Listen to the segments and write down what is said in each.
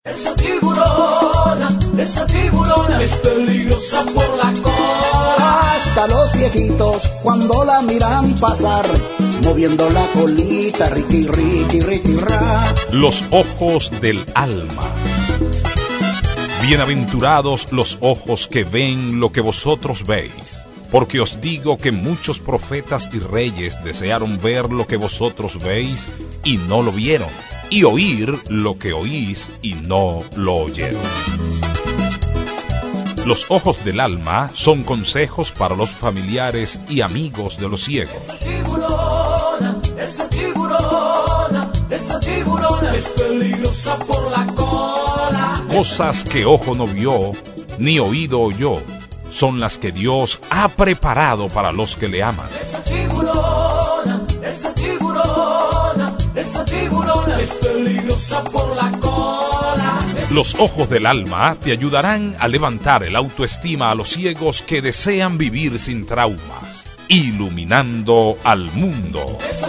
Esa tiburona es peligrosa por la cola. Hasta los viejitos cuando la miran pasar, moviendo la colita, riqui, riqui, riqui, ra. Los ojos del alma. Bienaventurados los ojos que ven lo que vosotros veis, porque os digo que muchos profetas y reyes desearon ver lo que vosotros veis y no lo vieron, y oír lo que oís y no lo oyeron. Los ojos del alma son consejos para los familiares y amigos de los ciegos. Esa tiburona es peligrosa por la cola. Cosas que ojo no vio, ni oído oyó, son las que Dios ha preparado para los que le aman. Esa tiburona es peligrosa por la cola. Los ojos del alma te ayudarán a levantar el autoestima a los ciegos que desean vivir sin traumas, iluminando al mundo. Esa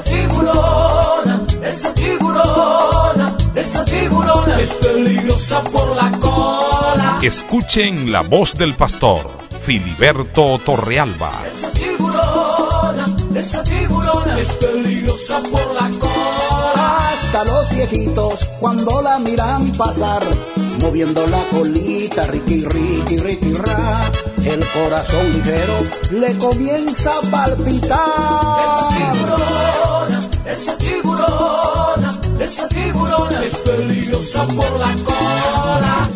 tiburona es peligrosa por la cola. Escuchen la voz del pastor Filiberto Torrealba. Esa tiburona es peligrosa por la cola. Hasta los viejitos cuando la miran pasar, moviendo la colita, riqui, riqui, riqui, ra. El corazón ligero le comienza a palpitar. Esa tiburona es peligrosa por la cola.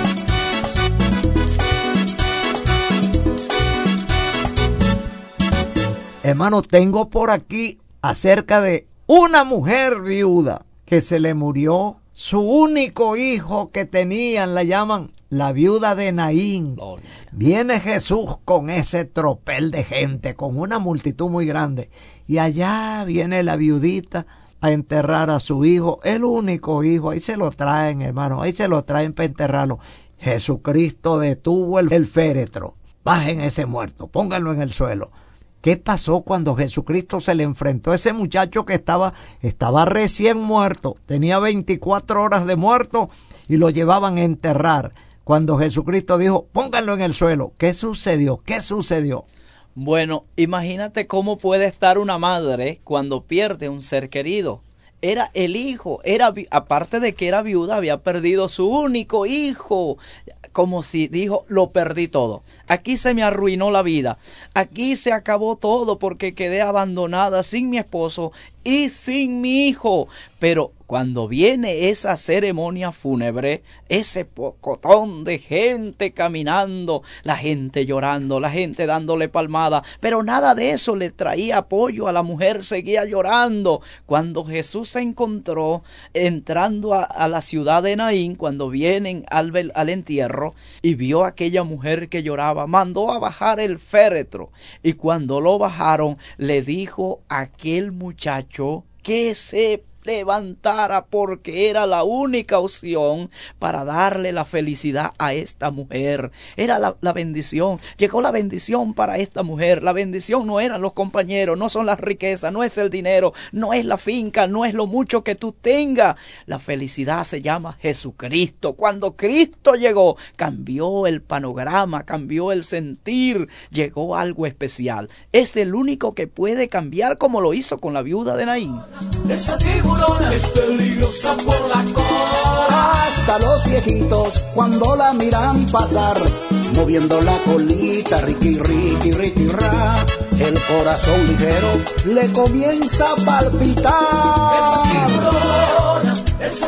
Hermano, tengo por aquí acerca de una mujer viuda que se le murió su único hijo que tenían, la llaman la viuda de Naín. Viene Jesús con ese tropel de gente, con una multitud muy grande, y allá viene la viudita a enterrar a su hijo, el único hijo. Ahí se lo traen, hermano, ahí se lo traen para enterrarlo. Jesucristo detuvo el féretro. Bajen ese muerto, pónganlo en el suelo. ¿Qué pasó cuando Jesucristo se le enfrentó a ese muchacho que estaba recién muerto? Tenía 24 horas de muerto y lo llevaban a enterrar. Cuando Jesucristo dijo, pónganlo en el suelo. ¿Qué sucedió? ¿Qué sucedió? Bueno, imagínate cómo puede estar una madre cuando pierde un ser querido. Era el hijo, aparte de que era viuda, había perdido su único hijo. Como si dijo, lo perdí todo. Aquí se me arruinó la vida. Aquí se acabó todo porque quedé abandonada sin mi esposo y sin mi hijo. Pero cuando viene esa ceremonia fúnebre, ese pocotón de gente caminando, la gente llorando, la gente dándole palmada, pero nada de eso le traía apoyo a la mujer, seguía llorando. Cuando Jesús se encontró entrando a la ciudad de Naín, cuando vienen al entierro, y vio a aquella mujer que lloraba, mandó a bajar el féretro, y cuando lo bajaron, le dijo a aquel muchacho que se levantara porque era la única opción para darle la felicidad a esta mujer. Era la bendición. Llegó la bendición para esta mujer. La bendición no eran los compañeros, no son las riquezas, no es el dinero, no es la finca, no es lo mucho que tú tengas. La felicidad se llama Jesucristo. Cuando Cristo llegó, cambió el panorama, cambió el sentir, llegó algo especial. Es el único que puede cambiar como lo hizo con la viuda de Naín. Esa tiburona es peligrosa por la cola. Hasta los viejitos cuando la miran pasar, moviendo la colita, riqui, riqui, riqui, ra. El corazón ligero le comienza a palpitar.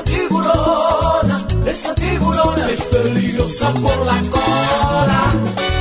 Esa tiburona es peligrosa por la cola.